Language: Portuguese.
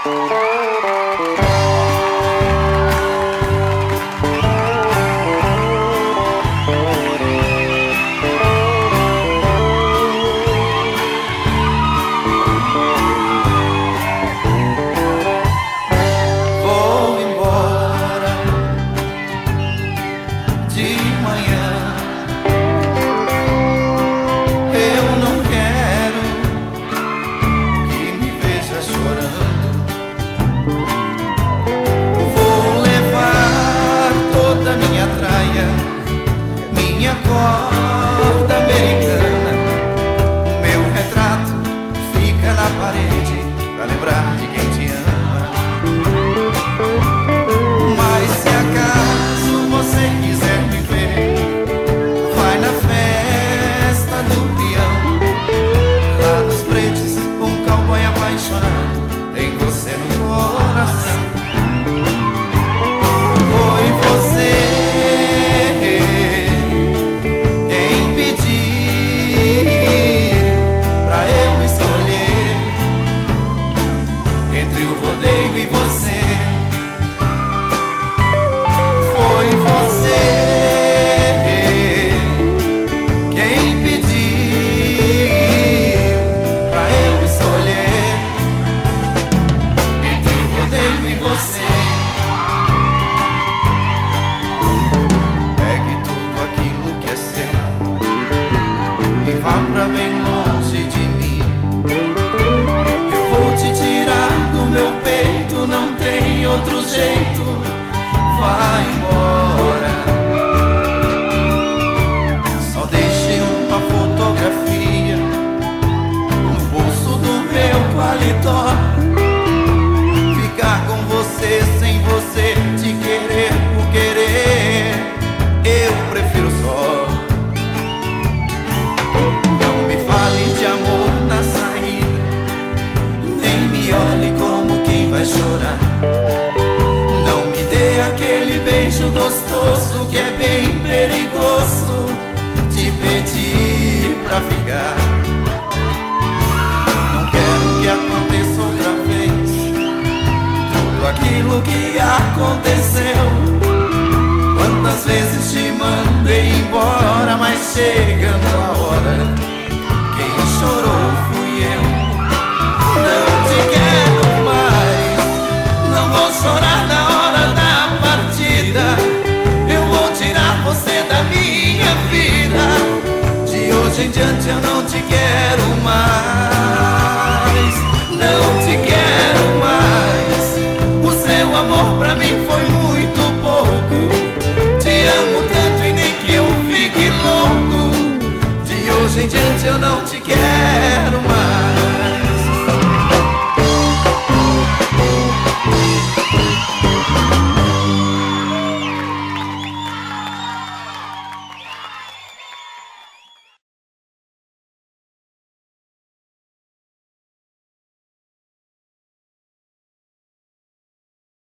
Corda americana, meu retrato fica na parede pra lembrar de quem te ama. Mas se acaso você quiser me ver, vai na festa do peão, lá nos pretos, um cowboy apaixonado tem você no coração. Foi você e você, foi você quem pediu pra eu escolher entre o rodeio e você. Pegue tudo aquilo que é seu e vá pra bem longe de mim. Eu vou te tirar do meu peito, não tem outro jeito, vai embora. Só deixei uma fotografia no bolso do meu paletó. Ficar com você sem você te querer por querer, eu prefiro só. Não me fale de amor na saída, nem me olhe como quem vai chorar. Não me dê aquele beijo gostoso que é bem perigoso te pedir pra ficar. Não quero que aconteça outra vez tudo aquilo que aconteceu. Quantas vezes te mandei embora, mas chegando a hora, quem chorou fui eu. Não te quero mais, não vou chorar na hora da partida. Eu vou tirar você da minha vida. De hoje em diante eu não te quero mais, não te quero mais. O seu amor pra mim foi muito pouco. Te amo tanto e nem que eu fique louco. De hoje em diante eu não te quero.